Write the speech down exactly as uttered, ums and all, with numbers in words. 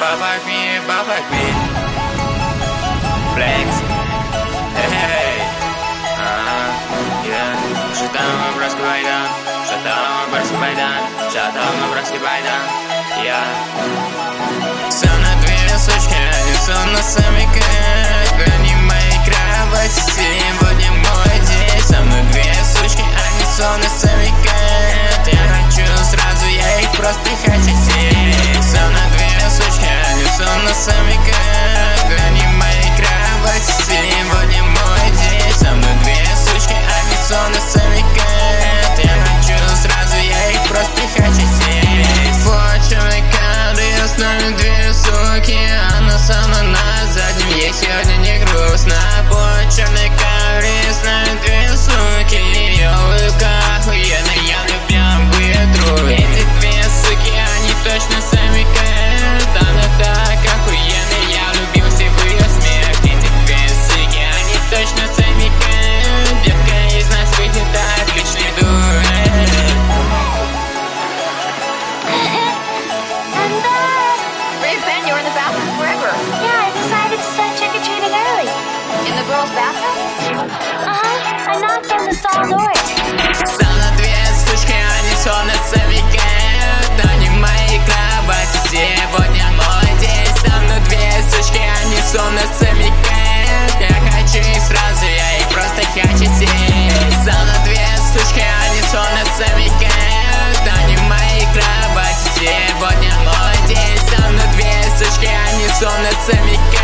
pop like me, pop like me. Flex. Hey, hey. Uh, yeah. Шатал братский байдан, шатал братский байдан, шатал братский байдан. Я. Сам на две сучки, лицо на самика. Грани моей кровати, сегодня мой день. Сам на две сучки, а лицо на самика. Я хочу сразу, я их просто хочу сесть. Сам на две сучки, лицо на самика. Грани моей кровати, сегодня мой день. Сам на две сучки, а лицо на самика. Я хочу сразу, я их просто хочу сесть. Почерный кадр, с нами две суки. Она сама на заднем, ей сегодня не грустно. Почерный кадр, с нами две суки. Ее улыбка охуенная, я любим вытру. Эти две суки, они точно сами кэт. Она так охуенная, я любил все в ее смех. Эти две суки, они точно сами кэт. Детка из нас выйдет отличный дуэт. And uh, Ray Ben, you were in the bathroom forever. Yeah, I decided to start trick-or-treating early. In the girls' bathroom? Uh-huh. I knocked on the stall doors. Сам на две сучки, они словно сами кэт. Они в моей кровати, сегодня мой день. Сам на две сучки, они словно сами кэт. Я хочу их сразу, я их просто хочу сесть. Сам на две сучки, они словно сами кэт. Они в моей кровати, сегодня мой день. Сам на две сучки, они словно сами кэт.